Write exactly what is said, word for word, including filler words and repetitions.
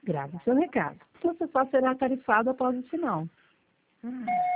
Grave seu recado. Você só será tarifado após o sinal. Hum.